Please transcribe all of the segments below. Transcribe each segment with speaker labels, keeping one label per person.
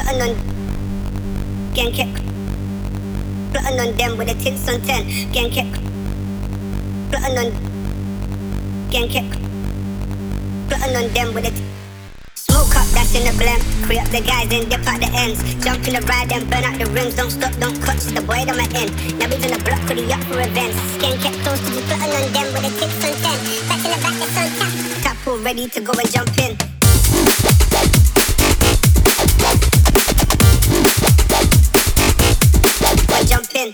Speaker 1: Plotting on gang kept plotting on them with the tits on 10. Gang kept plotting on gang kept plotting on them with the smoke up, that's in the blem. Free up the guys and dip out the ends. Jump in the ride and burn out the rims. Don't stop, don't clutch, the boy that my end. Now he's in the block with the up for events. Gang kept close to be plotting on them with the tits on 10. Back in the back, it's on tap. Tap pool ready to go and jump in. Jump in.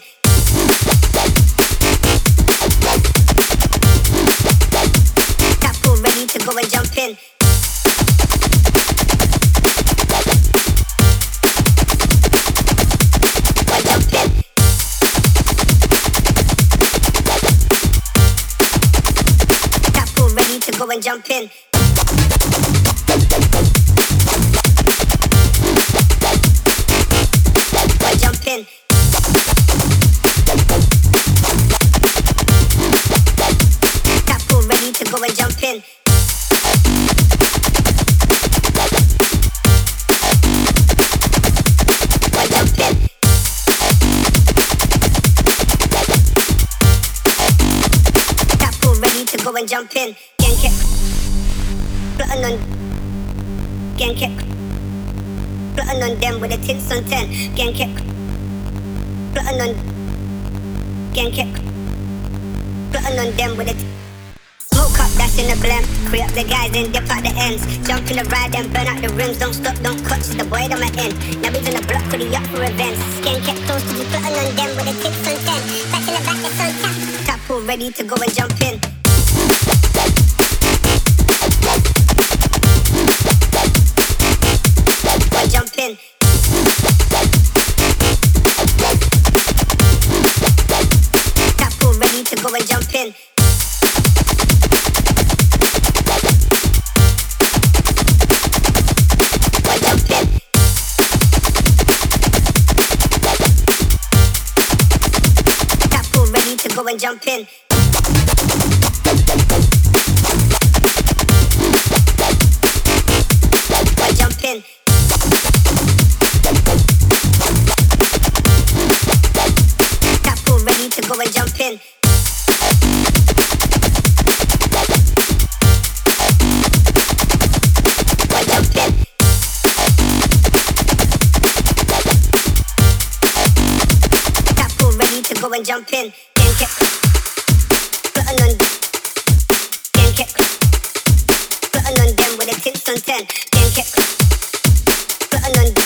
Speaker 1: Tap pool ready to go and jump in. Jump in. Tap pool ready to go and jump in. Jump in. Tap pool ready to go and jump in. Jump in. Tap pool ready to go and jump in. Gang kept plotting on gang kept plotting on them with the tits on 10. Gang kept plotting on gang kept plotting on them with it. Smoke up, that's in the blem. Free up the guys and dip out the ends. Jump in the ride and burn out the rims. Don't stop, don't clutch, the boy that my end. Now he's in the block with the up for events. Gang kept close to be plotting on them with the tits on 10. Back in the back, it's on tap. Tap pool ready to go and jump in. Jump in. Tap pool ready to go and jump in. Jump in. Tap pool ready to go and jump in. Jump in. Tap pool ready to go and jump in. Jump in. Tap pool ready to go and jump in. Gang kept plotting on gang kept plotting on them with the tits on 10. Gang kept plotting on